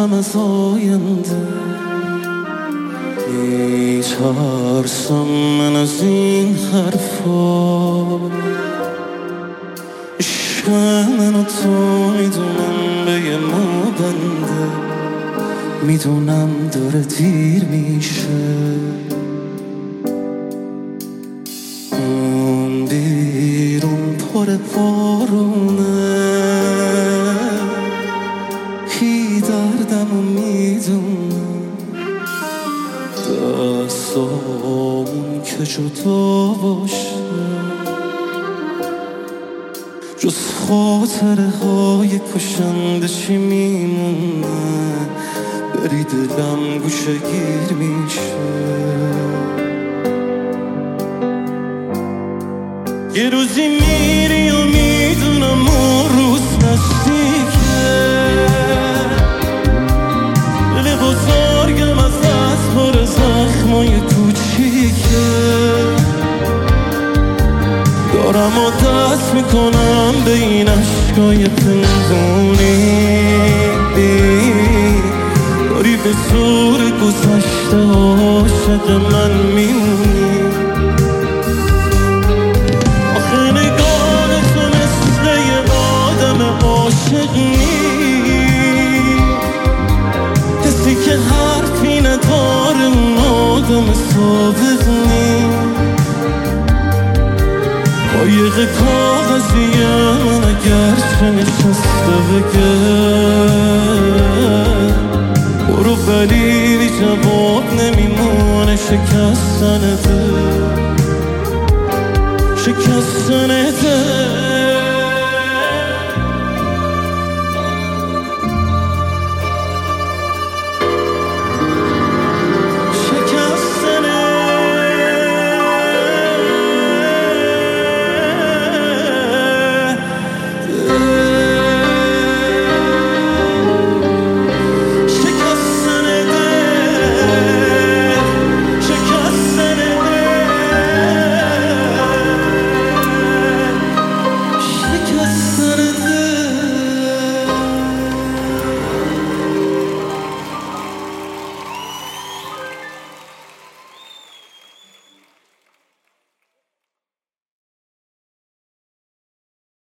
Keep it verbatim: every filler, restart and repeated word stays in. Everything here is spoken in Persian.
میترسم از آینده، میترسم من از این حرفا. عشق من و تو میدونم به یه مو بنده، میدونم داره دیر میشه. اون بیرون پر بارونه، کی دردمو میدونم، دستامون که جدا باشه جز خاطره های کشنده چی میمونه. بری دلم گوشه گیر میشه. یه روزی میری و میدونم اون روز نزدیکه، دل بزرگم از دست پر زخمای کوچیکه. دارم و دست میکنم به این عشقای پنهونی، داری به زور گذشته عاشق من میمونی. آخه نگاه تو مثل یه آدم عاشق نیست، کسی که حرفی نداره اون آدم صادق نیست. قایق کاغذیه من اگر چه نشسته بگه برو، ولی بی جواب نمیمونه. شکستن دل، شکستن دل.